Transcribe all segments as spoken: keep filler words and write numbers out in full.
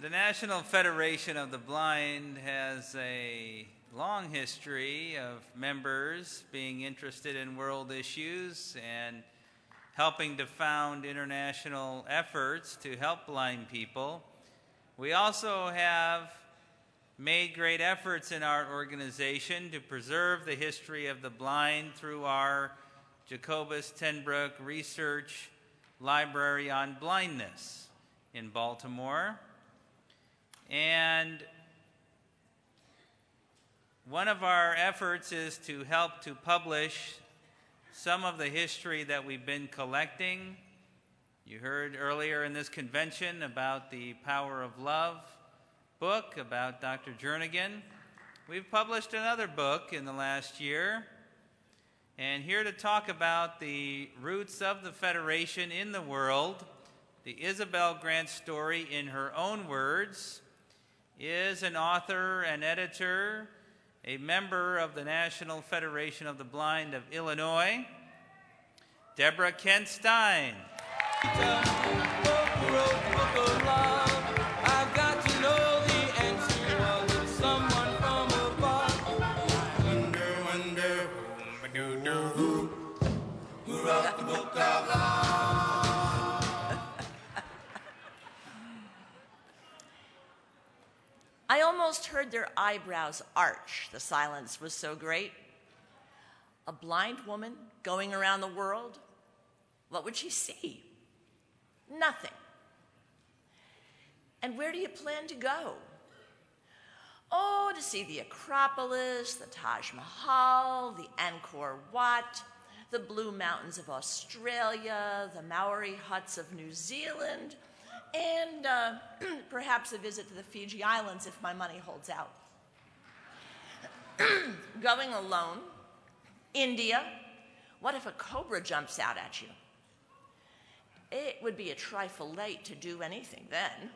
The National Federation of the Blind has a long history of members being interested in world issues and helping to found international efforts to help blind people. We also have made great efforts in our organization to preserve the history of the blind through our Jacobus ten Broek Research Library on Blindness in Baltimore. And one of our efforts is to help to publish some of the history that we've been collecting. You heard earlier in this convention about the Power of Love book about Doctor Jernigan. We've published another book in the last year. And here to talk about the roots of the Federation in the world, the Isabel Grant story in her own words, is an author and editor, a member of the National Federation of the Blind of Illinois, Deborah Kent Stein. I almost heard their eyebrows arch. The silence was so great. A blind woman going around the world? What would she see? Nothing. And where do you plan to go? Oh, to see the Acropolis, the Taj Mahal, the Angkor Wat, the Blue Mountains of Australia, the Maori huts of New Zealand, and uh, perhaps a visit to the Fiji Islands if my money holds out. Going alone, India, what if a cobra jumps out at you? It would be a trifle late to do anything then.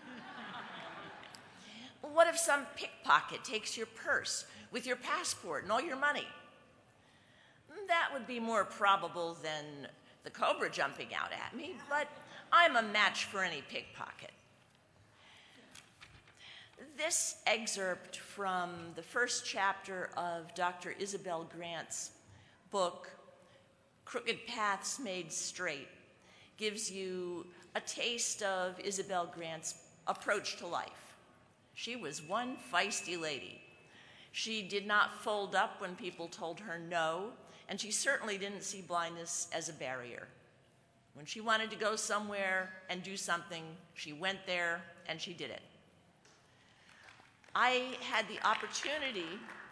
What if some pickpocket takes your purse with your passport and all your money? That would be more probable than the cobra jumping out at me, but I'm a match for any pickpocket. This excerpt from the first chapter of Doctor Isabel Grant's book, Crooked Paths Made Straight, gives you a taste of Isabel Grant's approach to life. She was one feisty lady. She did not fold up when people told her no, and she certainly didn't see blindness as a barrier. When she wanted to go somewhere and do something, she went there and she did it. I had the opportunity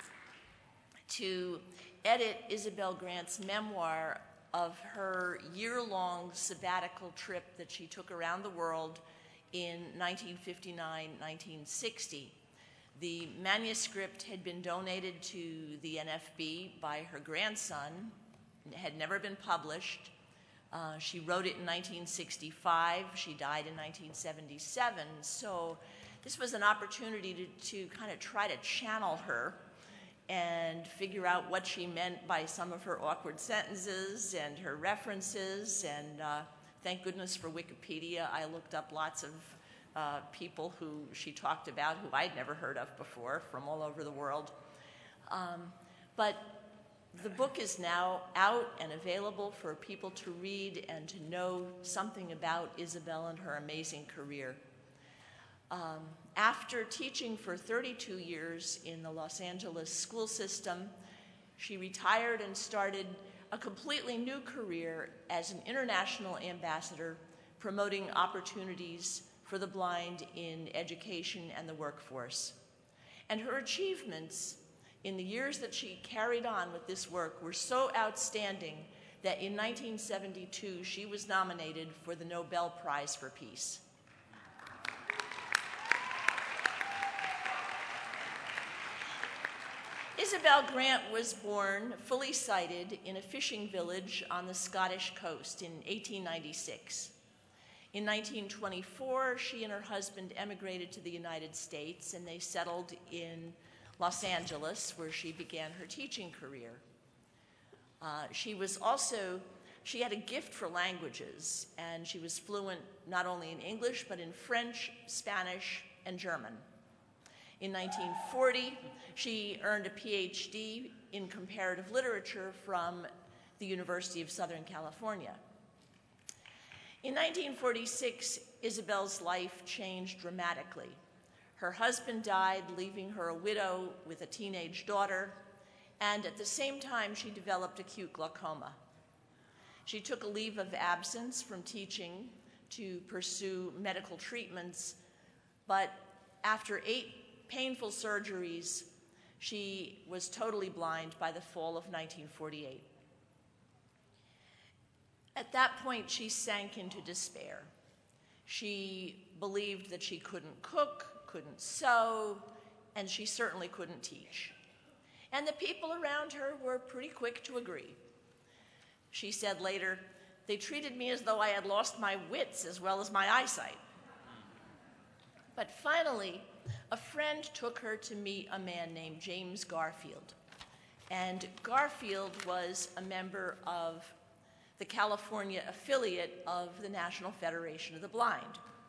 to edit Isabel Grant's memoir of her year-long sabbatical trip that she took around the world in nineteen fifty-nine, nineteen sixty. The manuscript had been donated to the N F B by her grandson. It had never been published. Uh, she wrote it in nineteen sixty-five. She died in nineteen seventy-seven. So this was an opportunity to, to kind of try to channel her and figure out what she meant by some of her awkward sentences and her references. And uh, thank goodness for Wikipedia. I looked up lots of uh, people who she talked about who I'd never heard of before from all over the world. Um, but the book is now out and available for people to read and to know something about Isabel and her amazing career. Um, after teaching for thirty-two years in the Los Angeles school system, she retired and started a completely new career as an international ambassador promoting opportunities for the blind in education and the workforce. And her achievements in the years that she carried on with this work were so outstanding that in nineteen seventy-two she was nominated for the Nobel Prize for Peace. Isabel Grant was born fully sighted in a fishing village on the Scottish coast in eighteen ninety-six. In nineteen twenty-four, she and her husband emigrated to the United States, and they settled in Los Angeles, where she began her teaching career. Uh, she was also she had a gift for languages, and she was fluent not only in English, but in French, Spanish, and German. In nineteen forty, she earned a P H D in comparative literature from the University of Southern California. In nineteen forty-six, Isabel's life changed dramatically. Her husband died, leaving her a widow with a teenage daughter, and at the same time, she developed acute glaucoma. She took a leave of absence from teaching to pursue medical treatments, but after eight painful surgeries, she was totally blind by the fall of nineteen forty-eight. At that point, she sank into despair. She believed that she couldn't cook, couldn't sew, and she certainly couldn't teach. And the people around her were pretty quick to agree. She said later, "They treated me as though I had lost my wits as well as my eyesight." But finally, a friend took her to meet a man named James Garfield. And Garfield was a member of the California affiliate of the National Federation of the Blind.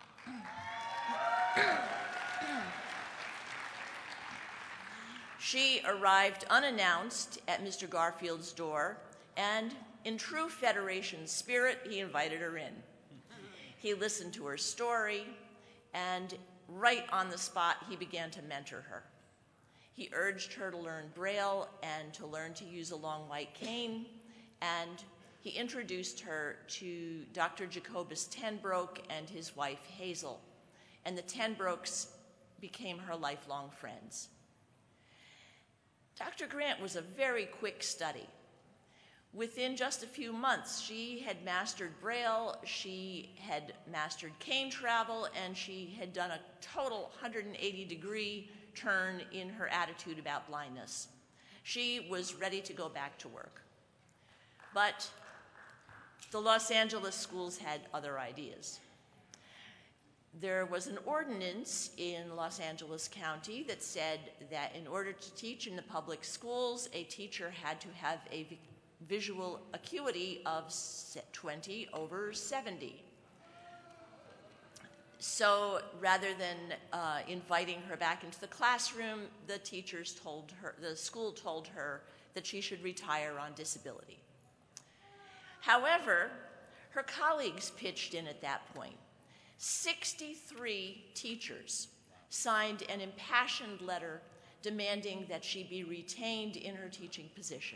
She arrived unannounced at Mister Garfield's door, and in true Federation spirit, he invited her in. He listened to her story, and right on the spot, he began to mentor her. He urged her to learn Braille and to learn to use a long white cane, and he introduced her to Doctor Jacobus Tenbroek and his wife, Hazel, and the Tenbroeks became her lifelong friends. Doctor Grant was a very quick study. Within just a few months, she had mastered Braille, she had mastered cane travel, and she had done a total one hundred eighty degree turn in her attitude about blindness. She was ready to go back to work. But the Los Angeles schools had other ideas. There was an ordinance in Los Angeles County that said that in order to teach in the public schools, a teacher had to have a visual acuity of twenty over seventy. So rather than uh, inviting her back into the classroom, the teachers told her, the school told her that she should retire on disability. However, her colleagues pitched in at that point. sixty-three teachers signed an impassioned letter demanding that she be retained in her teaching position.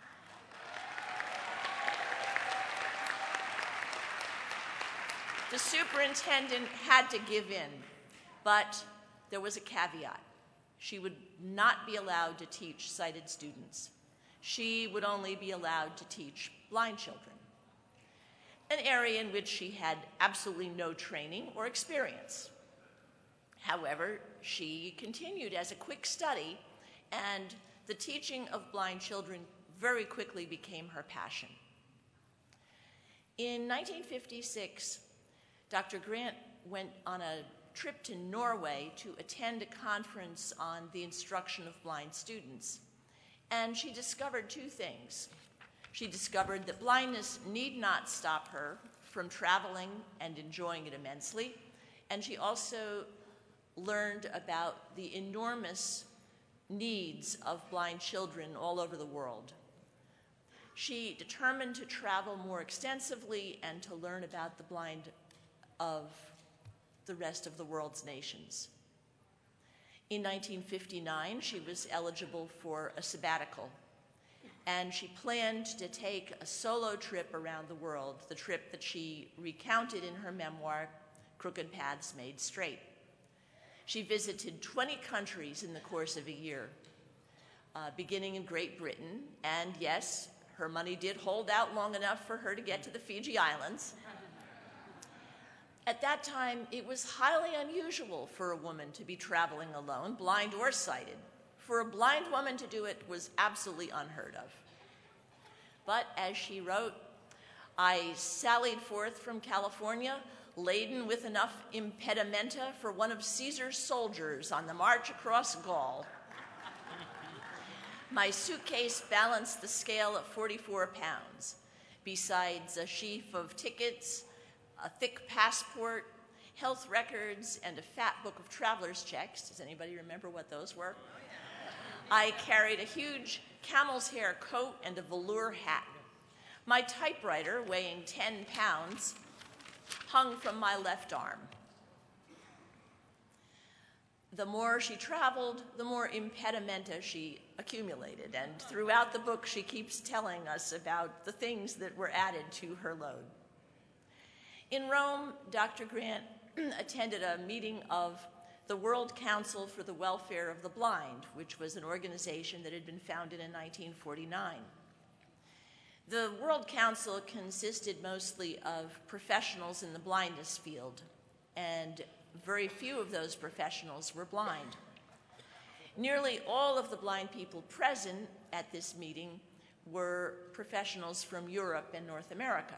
The superintendent had to give in, but there was a caveat. She would not be allowed to teach sighted students. She would only be allowed to teach blind children, an area in which she had absolutely no training or experience. However, she continued as a quick study, and the teaching of blind children very quickly became her passion. In nineteen fifty-six, Doctor Grant went on a trip to Norway to attend a conference on the instruction of blind students, and she discovered two things. She discovered that blindness need not stop her from traveling and enjoying it immensely, and she also learned about the enormous needs of blind children all over the world. She determined to travel more extensively and to learn about the blind of the rest of the world's nations. In nineteen fifty-nine, she was eligible for a sabbatical, and she planned to take a solo trip around the world, the trip that she recounted in her memoir, Crooked Paths Made Straight. She visited twenty countries in the course of a year, uh, beginning in Great Britain, and yes, her money did hold out long enough for her to get to the Fiji Islands. At that time, it was highly unusual for a woman to be traveling alone, blind or sighted. For a blind woman to do it was absolutely unheard of. But as she wrote, "I sallied forth from California, laden with enough impedimenta for one of Caesar's soldiers on the march across Gaul. My suitcase balanced the scale at forty-four pounds. besides a sheaf of tickets, a thick passport, health records, and a fat book of traveler's checks. Does anybody remember what those were? I carried a huge camel's hair coat and a velour hat. My typewriter, weighing ten pounds, hung from my left arm. The more she traveled, the more impedimenta she accumulated, and throughout the book she keeps telling us about the things that were added to her load. In Rome, Doctor Grant attended a meeting of the World Council for the Welfare of the Blind, which was an organization that had been founded in nineteen forty-nine. The World Council consisted mostly of professionals in the blindness field, and very few of those professionals were blind. Nearly all of the blind people present at this meeting were professionals from Europe and North America.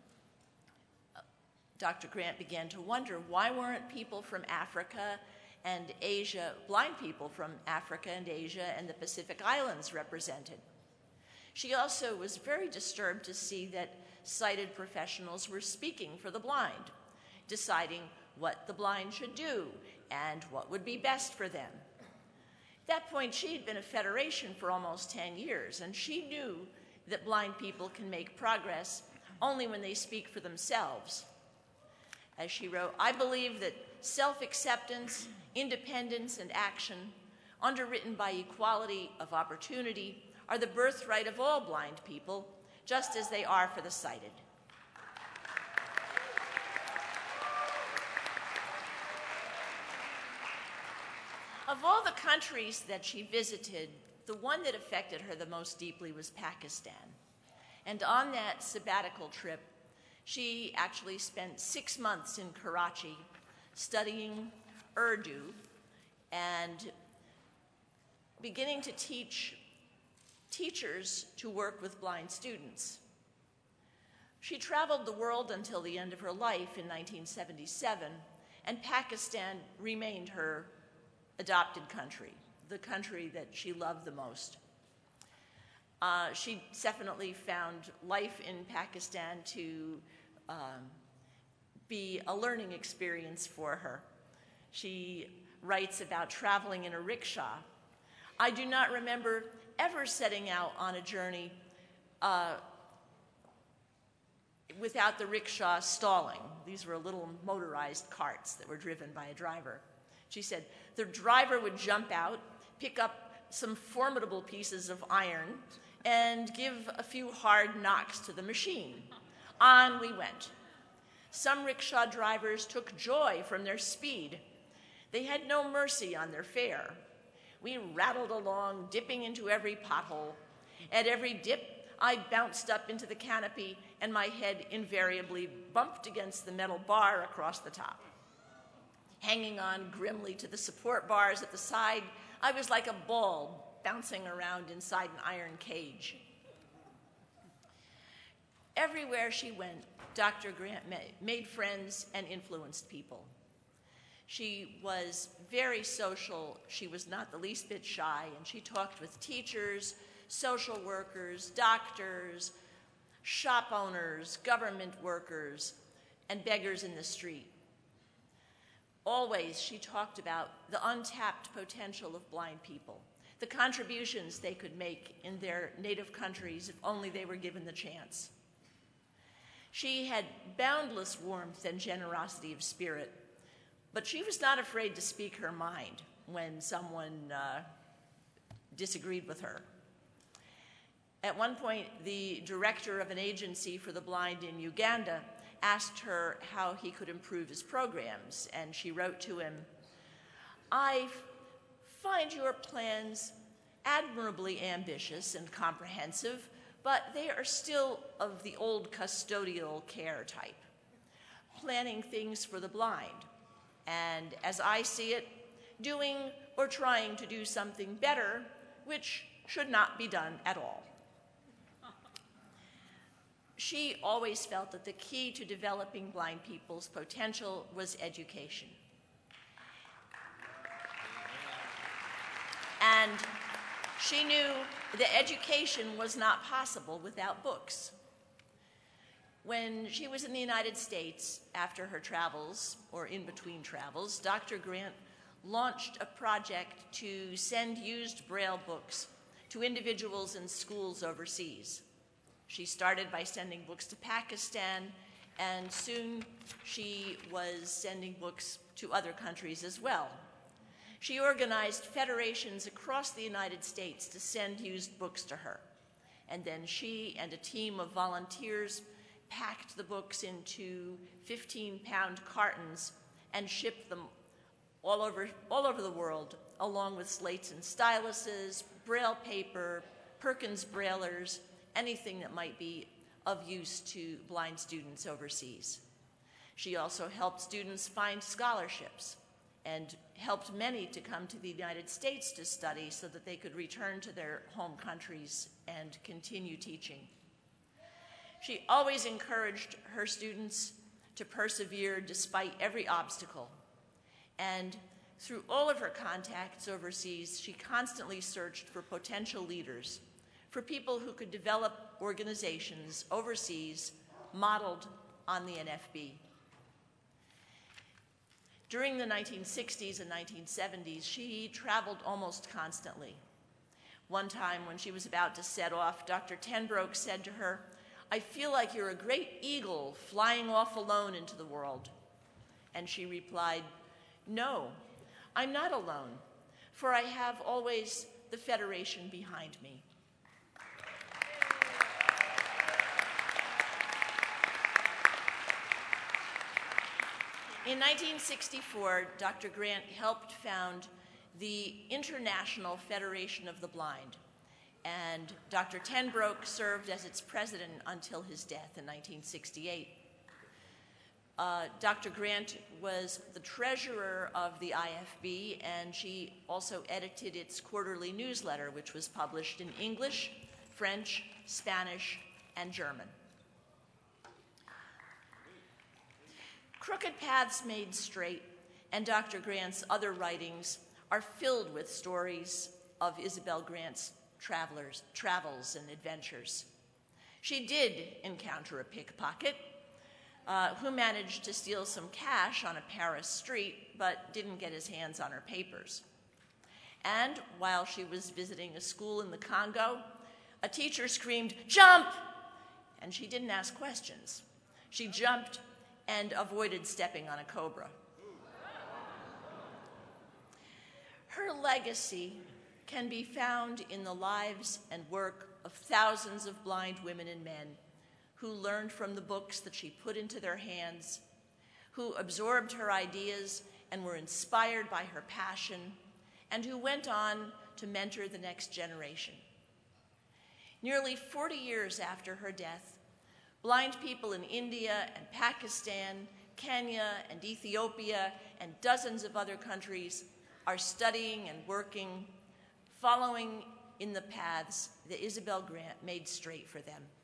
Doctor Grant began to wonder, why weren't people from Africa and Asia, blind people from Africa and Asia and the Pacific Islands represented? She also was very disturbed to see that sighted professionals were speaking for the blind, deciding what the blind should do and what would be best for them. At that point, she had been a federation for almost ten years, and she knew that blind people can make progress only when they speak for themselves. As she wrote, "I believe that self-acceptance, independence, and action, underwritten by equality of opportunity, are the birthright of all blind people, just as they are for the sighted." Of all the countries that she visited, the one that affected her the most deeply was Pakistan. And on that sabbatical trip, she actually spent six months in Karachi studying Urdu and beginning to teach teachers to work with blind students. She traveled the world until the end of her life in nineteen seventy-seven, and Pakistan remained her adopted country, the country that she loved the most. Uh, she definitely found life in Pakistan to um, be a learning experience for her. She writes about traveling in a rickshaw. "I do not remember ever setting out on a journey uh, without the rickshaw stalling." These were little motorized carts that were driven by a driver. She said, "The driver would jump out, pick up some formidable pieces of iron, and give a few hard knocks to the machine. On we went. Some rickshaw drivers took joy from their speed. They had no mercy on their fare. We rattled along, dipping into every pothole. At every dip, I bounced up into the canopy, and my head invariably bumped against the metal bar across the top. Hanging on grimly to the support bars at the side, I was like a ball bouncing around inside an iron cage." Everywhere she went, Doctor Grant made friends and influenced people. She was very social. She was not the least bit shy, and she talked with teachers, social workers, doctors, shop owners, government workers, and beggars in the street. Always, she talked about the untapped potential of blind people, the contributions they could make in their native countries if only they were given the chance. She had boundless warmth and generosity of spirit, but she was not afraid to speak her mind when someone uh, disagreed with her. At one point, the director of an agency for the blind in Uganda asked her how he could improve his programs, and she wrote to him, "I find your plans admirably ambitious and comprehensive, but they are still of the old custodial care type, planning things for the blind, and as I see it, doing or trying to do something better, which should not be done at all." She always felt that the key to developing blind people's potential was education. And she knew that education was not possible without books. When she was in the United States after her travels, or in between travels, Doctor Grant launched a project to send used Braille books to individuals in schools overseas. She started by sending books to Pakistan, and soon she was sending books to other countries as well. She organized federations across the United States to send used books to her. And then she and a team of volunteers packed the books into fifteen-pound cartons and shipped them all over, all over the world, along with slates and styluses, Braille paper, Perkins Braillers, anything that might be of use to blind students overseas. She also helped students find scholarships and helped many to come to the United States to study so that they could return to their home countries and continue teaching. She always encouraged her students to persevere despite every obstacle. And through all of her contacts overseas, she constantly searched for potential leaders, for people who could develop organizations overseas modeled on the N F B. During the nineteen sixties and nineteen seventies, she traveled almost constantly. One time when she was about to set off, Doctor Tenbroek said to her, "I feel like you're a great eagle flying off alone into the world." And she replied, "No, I'm not alone, for I have always the Federation behind me." In nineteen sixty-four, Doctor Grant helped found the International Federation of the Blind, and Doctor Tenbroek served as its president until his death in nineteen sixty-eight. Uh, Doctor Grant was the treasurer of the I F B, and she also edited its quarterly newsletter, which was published in English, French, Spanish, and German. Crooked Paths Made Straight and Doctor Grant's other writings are filled with stories of Isabel Grant's travelers, travels and adventures. She did encounter a pickpocket uh, who managed to steal some cash on a Paris street but didn't get his hands on her papers. And while she was visiting a school in the Congo, a teacher screamed, "Jump!" And she didn't ask questions. She jumped and avoided stepping on a cobra. Her legacy can be found in the lives and work of thousands of blind women and men who learned from the books that she put into their hands, who absorbed her ideas and were inspired by her passion, and who went on to mentor the next generation. Nearly forty years after her death, blind people in India and Pakistan, Kenya and Ethiopia, and dozens of other countries are studying and working, following in the paths that Isabel Grant made straight for them.